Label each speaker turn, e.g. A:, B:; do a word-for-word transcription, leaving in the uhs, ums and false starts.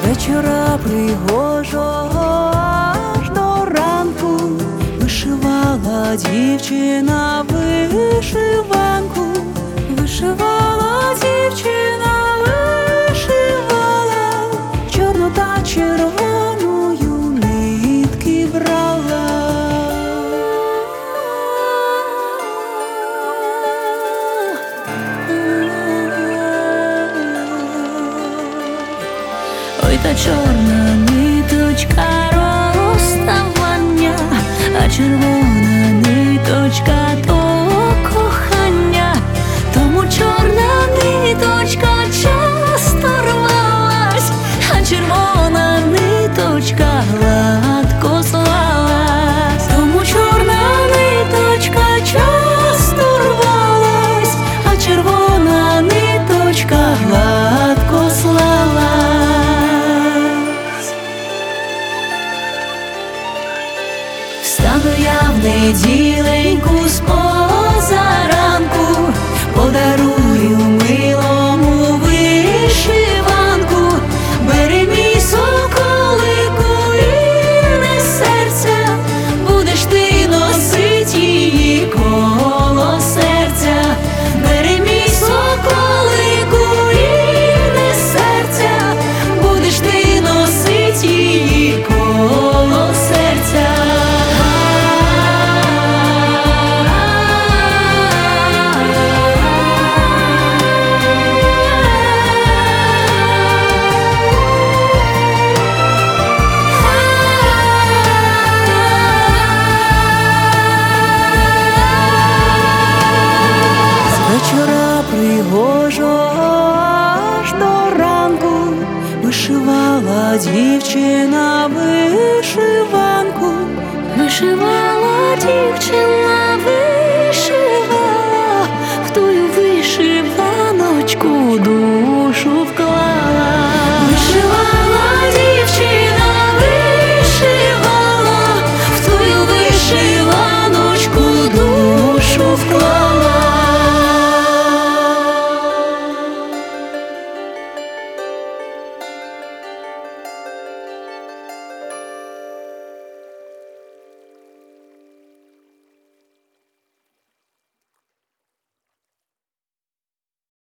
A: вечора пригожого аж до ранку вишивала дівчина вишиванку, вишивала дівчина, вишивала, чорну та червоною нитки брала. Ой, та чорна ниточка розставання, а червона ниточка то кохання. Тому чорна ниточка часто рвалась, а червона ниточка гладко слалась. Тому чорна ниточка часто рвалась, а червона ниточка гладко слалась. Встану я в неділеньку з позаранку, подарую милому вишиванку. Бери, мій соколику, вільне серця, будеш ти носить її коло серця. Бери, мій соколику, вільне серця, будеш ти носить її коло серця. Вечора пригожого аж до ранку вишивала дівчина вишиванку, вишивала дівчина.